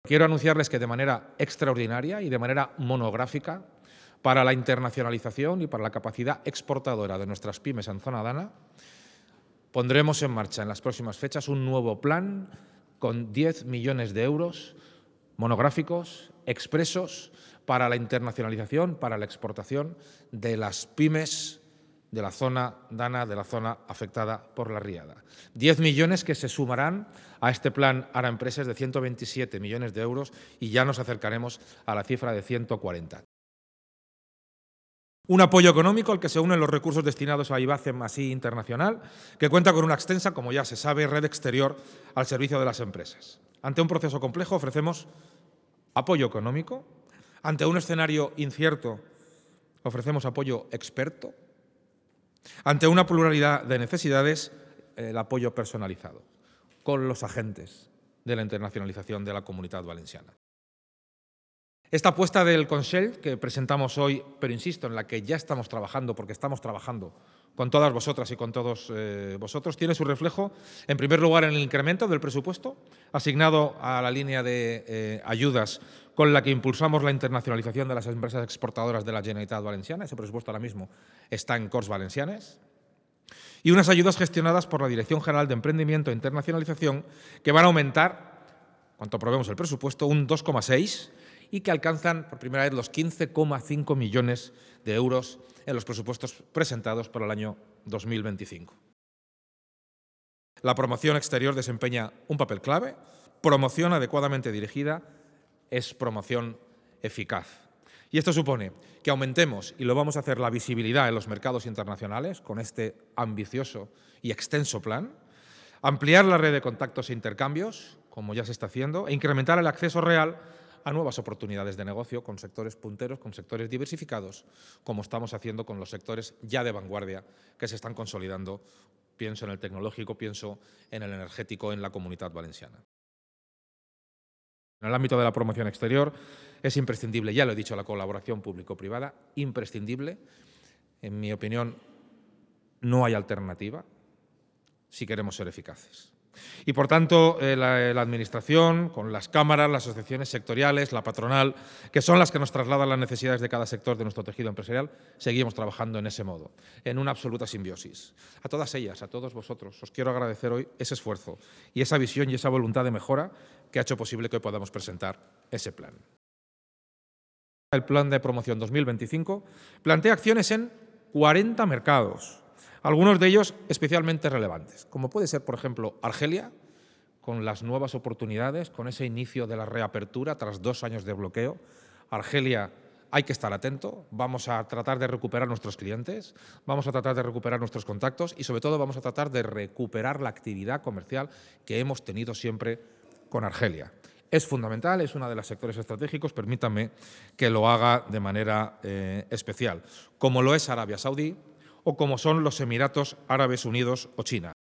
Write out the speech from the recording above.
Quiero anunciarles que de manera extraordinaria y de manera monográfica, para la internacionalización y para la capacidad exportadora de nuestras pymes en zona DANA, pondremos en marcha en las próximas fechas un nuevo plan con 10 millones de euros monográficos, expresos, para la internacionalización, para la exportación de las pymes de la zona DANA, de la zona afectada por la riada. 10 millones que se sumarán a este plan ARA Empresas de 127 millones de euros y ya nos acercaremos a la cifra de 140. Un apoyo económico al que se unen los recursos destinados a IBACEM Así Internacional, que cuenta con una extensa, como ya se sabe, red exterior al servicio de las empresas. Ante un proceso complejo ofrecemos apoyo económico. Ante un escenario incierto ofrecemos apoyo experto. Ante una pluralidad de necesidades, el apoyo personalizado con los agentes de la internacionalización de la Comunitat Valenciana. Esta apuesta del Consell que presentamos hoy, pero insisto, en la que ya estamos trabajando, porque estamos trabajando con todas vosotras y con todos vosotros, tiene su reflejo, en primer lugar, en el incremento del presupuesto asignado a la línea de ayudas con la que impulsamos la internacionalización de las empresas exportadoras de la Generalitat Valenciana. Ese presupuesto ahora mismo está en Corts Valencianes. Y unas ayudas gestionadas por la Dirección General de Emprendimiento e Internacionalización que van a aumentar, cuanto aprobemos el presupuesto, un 2,6 y que alcanzan por primera vez los 15,5 millones de euros en los presupuestos presentados para el año 2025. La promoción exterior desempeña un papel clave. Promoción adecuadamente dirigida es promoción eficaz. Y esto supone que aumentemos, y lo vamos a hacer, la visibilidad en los mercados internacionales con este ambicioso y extenso plan, ampliar la red de contactos e intercambios, como ya se está haciendo, e incrementar el acceso real a nuevas oportunidades de negocio con sectores punteros, con sectores diversificados, como estamos haciendo con los sectores ya de vanguardia que se están consolidando. Pienso en el tecnológico, pienso en el energético en la Comunitat Valenciana. En el ámbito de la promoción exterior es imprescindible, ya lo he dicho, la colaboración público-privada, imprescindible. En mi opinión, no hay alternativa si queremos ser eficaces. Y, por tanto, la Administración, con las cámaras, las asociaciones sectoriales, la patronal, que son las que nos trasladan las necesidades de cada sector de nuestro tejido empresarial, seguimos trabajando en ese modo, en una absoluta simbiosis. A todas ellas, a todos vosotros, os quiero agradecer hoy ese esfuerzo y esa visión y esa voluntad de mejora que ha hecho posible que hoy podamos presentar ese plan. El Plan de Promoción 2025 plantea acciones en 40 mercados, algunos de ellos especialmente relevantes, como puede ser, por ejemplo, Argelia, con las nuevas oportunidades, con ese inicio de la reapertura tras 2 años de bloqueo. Argelia, hay que estar atento, vamos a tratar de recuperar nuestros clientes, vamos a tratar de recuperar nuestros contactos y, sobre todo, vamos a tratar de recuperar la actividad comercial que hemos tenido siempre con Argelia. Es fundamental, es uno de los sectores estratégicos, permítanme que lo haga de manera especial, como lo es Arabia Saudí o como son los Emiratos Árabes Unidos o China.